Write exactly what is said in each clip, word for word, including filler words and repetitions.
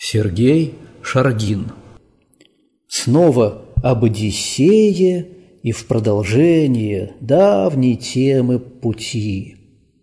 Сергей Шаргин. Снова об Одиссее и в продолжение давней темы пути.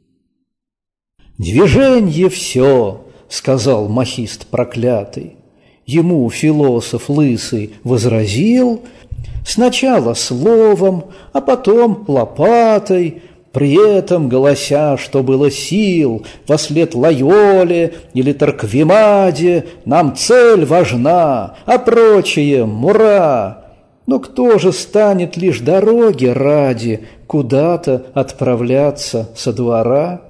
«Движенье все, — сказал махист проклятый, — ему философ лысый возразил, сначала словом, а потом лопатой, при этом голося, что было сил, вослед Лайоле или Торквемаде, нам цель важна, а прочее — мура. Но кто же станет лишь дороги ради куда-то отправляться со двора?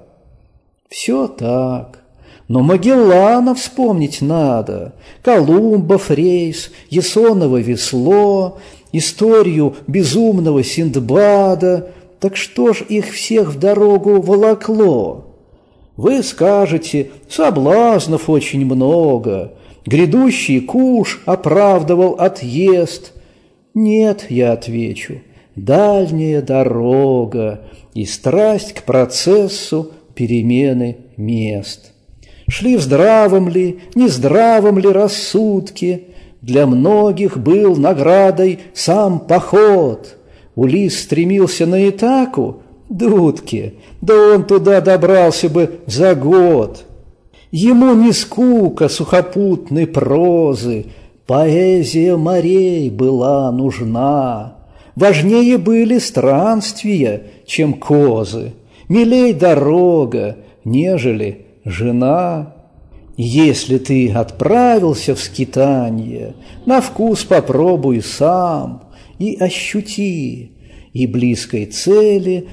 Все так. Но Магеллана вспомнить надо, Колумбов рейс, Ясоново весло, историю безумного Синдбада. Так что ж их всех в дорогу волокло? Вы скажете, соблазнов очень много, грядущий куш оправдывал отъезд. Нет, я отвечу, дальняя дорога и страсть к процессу перемены мест. Шли в здравом ли, нездравом ли рассудке, для многих был наградой сам поход. Улисс стремился на Итаку, дудки, да он туда добрался бы за год. Ему не скука сухопутной прозы, поэзия морей была нужна. Важнее были странствия, чем козы, милей дорога, нежели жена. Если ты отправился в скитанье, на вкус попробуй сам и ощути и близкой цели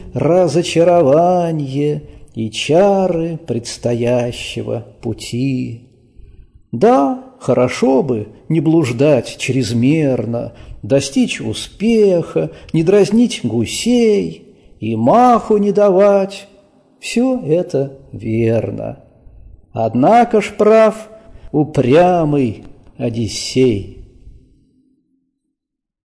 разочарование, и чары предстоящего пути. Да, хорошо бы не блуждать чрезмерно, достичь успеха, не дразнить гусей и маху не давать. Все это верно. Однако ж прав упрямый Одиссей.